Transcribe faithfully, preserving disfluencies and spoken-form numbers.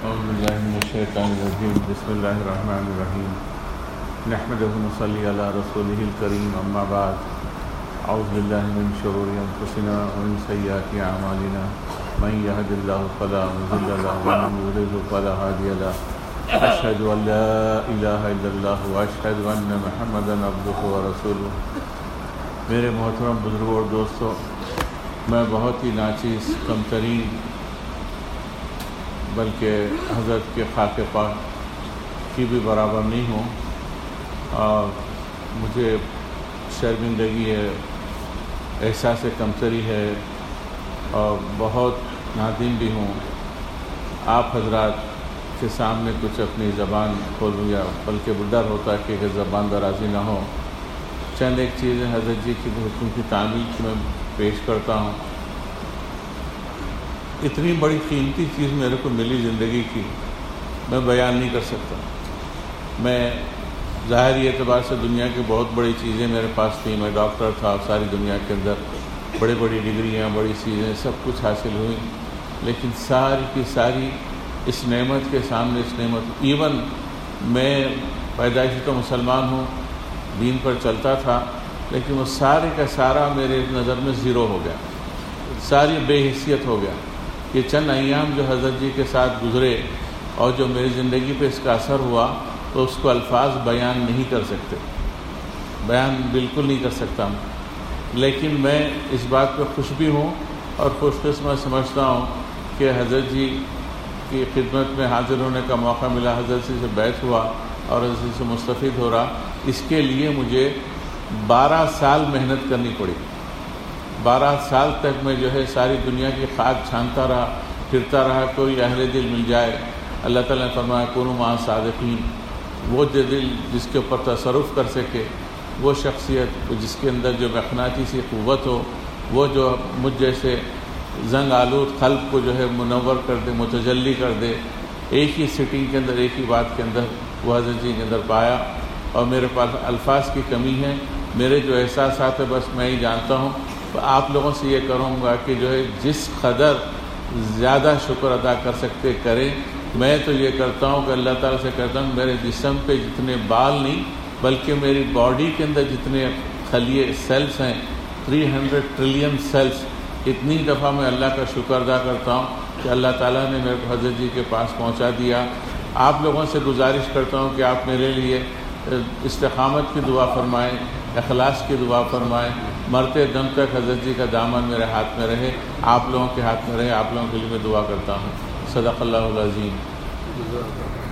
اعوذ باللہ من الشیطان الرجیم بسم اللہ الرحمن الرحیم نحمدہ ونصلی علی رسولہ الکریم اما بعد اعوذ باللہ من شرور انفسنا ومن سیئات اعمالنا من یہد اللہ فلا مضل له ومن یضلل فلا ہادی له اشہد ان لا الہ الا اللہ واشہد ان محمدا عبدہ ورسولہ۔ میرے محترم بزرگوں اور دوستوں، میں بہت ہی ناچیز کم ترین بلکہ حضرت کے خاک پاک کی بھی برابر نہیں ہوں، اور مجھے شرمندگی ہے، احساس کمتری ہے، اور بہت نادم بھی ہوں آپ حضرات کے سامنے کچھ اپنی زبان کھولوں، یا بلکہ ڈر ہوتا ہے کہ زبان درازی نہ ہو۔ چند ایک چیزیں حضرت جی کی حکم کی تعمیل کی میں پیش کرتا ہوں۔ اتنی بڑی قیمتی چیز میرے کو ملی زندگی کی، میں بیان نہیں کر سکتا۔ میں ظاہری اعتبار سے دنیا کی بہت بڑی چیزیں میرے پاس تھیں، میں ڈاکٹر تھا، ساری دنیا کے اندر بڑی بڑی ڈگریاں، بڑی چیزیں سب کچھ حاصل ہوئیں، لیکن ساری کی ساری اس نعمت کے سامنے، اس نعمت ایون میں پیدائشی تو مسلمان ہوں، دین پر چلتا تھا، لیکن وہ سارے کا سارا میرے نظر میں زیرو ہو گیا، ساری بے حیثیت ہو گیا۔ یہ چند ایام جو حضرت جی کے ساتھ گزرے اور جو میری زندگی پہ اس کا اثر ہوا، تو اس کو الفاظ بیان نہیں کر سکتے، بیان بالکل نہیں کر سکتا ہوں۔ لیکن میں اس بات پہ خوش بھی ہوں اور خوش قسمت سمجھتا ہوں کہ حضرت جی کی خدمت میں حاضر ہونے کا موقع ملا، حضرت جی سے بیعت ہوا اور حضرت جی سے مستفید ہو رہا۔ اس کے لیے مجھے بارہ سال محنت کرنی پڑی، بارہ سال تک میں جو ہے ساری دنیا کی خاک چھانتا رہا، پھرتا رہا، کوئی اہل دل مل جائے۔ اللہ تعالیٰ نے فرمایا کونوا مع الصادقین، وہ جو دل جس کے اوپر تصرف کر سکے، وہ شخصیت جس کے اندر جو مقناطیسی قوت ہو، وہ جو مجھ جیسے زنگ آلود قلب کو جو ہے منور کر دے، متجلی کر دے، ایک ہی سٹنگ کے اندر، ایک ہی بات کے اندر وہ حضرت جی کے اندر پایا۔ اور میرے پاس الفاظ کی کمی ہے، میرے جو احساسات ہے بس میں ہی جانتا ہوں۔ تو آپ لوگوں سے یہ کروں گا کہ جو ہے جس قدر زیادہ شکر ادا کر سکتے کریں۔ میں تو یہ کرتا ہوں کہ اللہ تعالیٰ سے کہتا ہوں میرے جسم پہ جتنے بال نہیں، بلکہ میری باڈی کے اندر جتنے خلیے سیلز ہیں، تھری ہنڈریڈ ٹریلین سیلز، اتنی دفعہ میں اللہ کا شکر ادا کرتا ہوں کہ اللہ تعالیٰ نے میرے کو حضرت جی کے پاس پہنچا دیا۔ آپ لوگوں سے گزارش کرتا ہوں کہ آپ میرے لیے استقامت کی دعا فرمائیں، اخلاص کی دعا فرمائیں، مرتے دم تک حضرت جی کا دامن میرے ہاتھ میں رہے، آپ لوگوں کے ہاتھ میں رہے۔ آپ لوگوں کے لیے میں دعا کرتا ہوں۔ صدق اللہ العظیم۔